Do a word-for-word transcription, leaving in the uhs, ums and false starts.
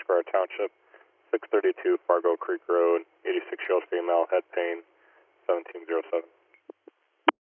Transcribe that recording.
Square Township, six thirty-two Fargo Creek Road, eighty-six year old female, head pain, seventeen oh seven.